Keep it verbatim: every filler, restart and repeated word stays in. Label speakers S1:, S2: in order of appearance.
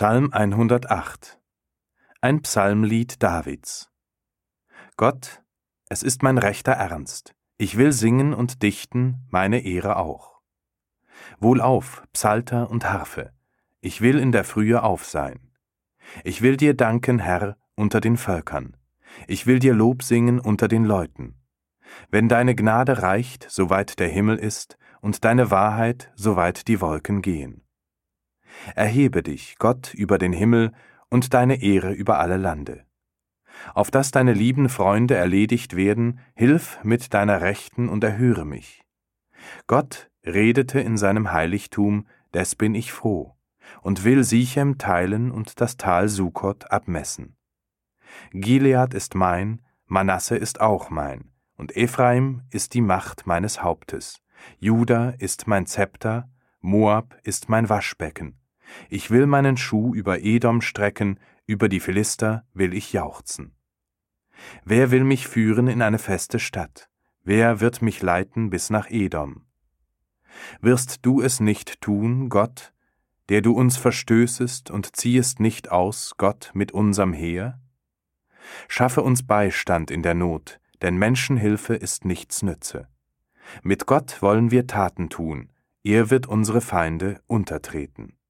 S1: Psalm hundertacht. Ein Psalmlied Davids. Gott, es ist mein rechter Ernst, ich will singen und dichten, meine Ehre auch. Wohlauf, Psalter und Harfe, ich will in der Frühe auf sein. Ich will dir danken, Herr, unter den Völkern, ich will dir Lob singen unter den Leuten. Wenn deine Gnade reicht, soweit der Himmel ist, und deine Wahrheit, soweit die Wolken gehen. Erhebe dich, Gott, über den Himmel und deine Ehre über alle Lande. Auf dass deine lieben Freunde erledigt werden, hilf mit deiner Rechten und erhöre mich. Gott redete in seinem Heiligtum, des bin ich froh, und will Sichem teilen und das Tal Sukkot abmessen. Gilead ist mein, Manasse ist auch mein, und Ephraim ist die Macht meines Hauptes. Juda ist mein Zepter, Moab ist mein Waschbecken. Ich will meinen Schuh über Edom strecken, über die Philister will ich jauchzen. Wer will mich führen in eine feste Stadt? Wer wird mich leiten bis nach Edom? Wirst du es nicht tun, Gott, der du uns verstößest und ziehest nicht aus, Gott, mit unserem Heer? Schaffe uns Beistand in der Not, denn Menschenhilfe ist nichts nütze. Mit Gott wollen wir Taten tun, er wird unsere Feinde untertreten.